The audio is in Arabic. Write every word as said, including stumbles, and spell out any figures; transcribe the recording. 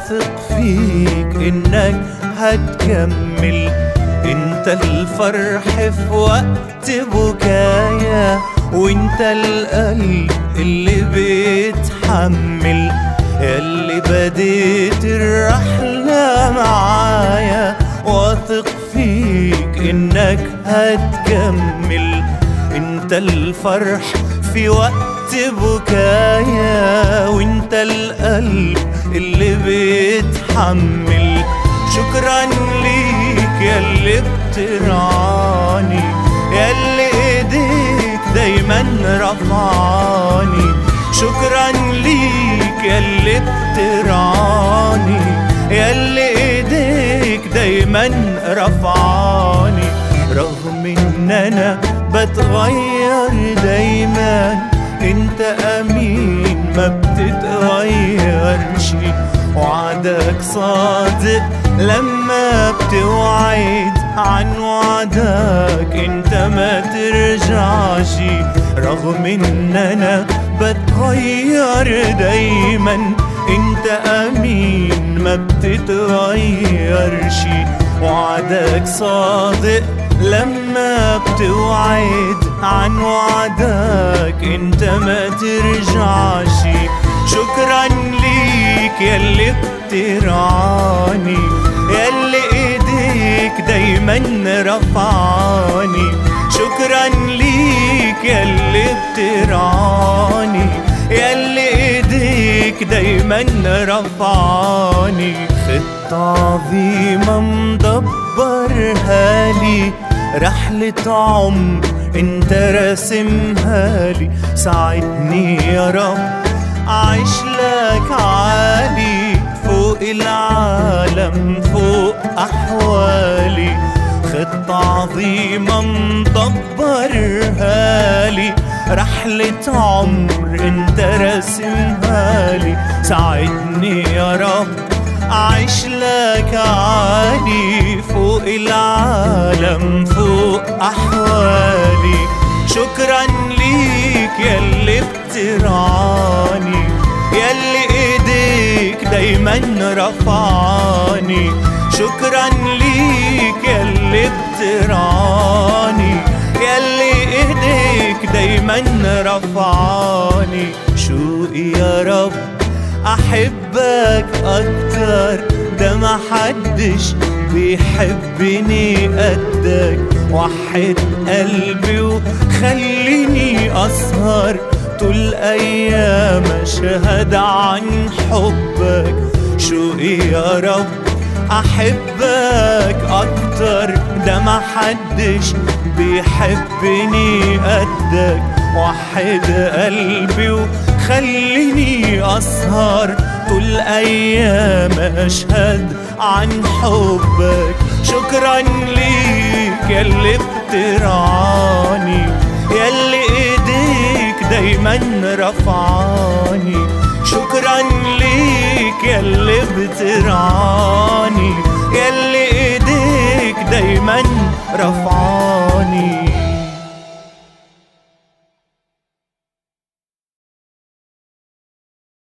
واثق فيك انك هتكمل. انت الفرح في وقت بكايا، وانت القلب اللي بيتحمل. ياللي بديت الرحلة معايا، واثق فيك انك هتكمل. انت الفرح في وقت بكايا، وانت القلب اللي بيتحمل. شكرا ليك ياللي بترعاني، ياللي ايديك دايما رفعاني. شكرا ليك ياللي بترعاني، ياللي ايديك دايما رفعاني. رغم ان انا بتغير دايما، انت امين ما بتتغيرش. وعدك صادق لما بتوعد، عن وعدك انت ما ترجعش. رغم ان انا بتغير دايما، انت امين ما بتتغيرش. وعدك صادق لما بتوعد، عن وعدك انت ما ترجعش. شكرا ليك ياللي بترعاني، ياللي ايديك دايما رفعاني. شكرا ليك ياللي بترعاني، ياللي ايديك دايما رفعاني. خطة عظيمة مدبرها لي، رحلة عمر انت راسمها لي. ساعدني يا رب أعيش لك عالي، فوق العالم فوق أحوالي. خطة عظيمة مدبرها لي، رحلة عمر انت راسمها لي. ساعدني يا رب أعيش لك عالي، فوق العالم فوق أحوالي. شكرا ليك ياللي بترعاني، ياللي ايديك دايما رفعاني. شكرا ليك ياللي بترعاني، ياللي ايديك دايما رفعاني. شوقي يا رب احبك اكتر، ده ما حدش بيحبني قدك. وحد قلبي وخليني اسهر طول ايام اشهد عن حبك. شوقي يا رب احبك اكتر، ده ما حدش بيحبني قدك. وحد قلبي وخليني اسهر طول ايام اشهد عن حبك. شكرا ليك ياللي بترعاني، ياللي ايديك دايما رفعاني. شكرا ليك ياللي بترعاني،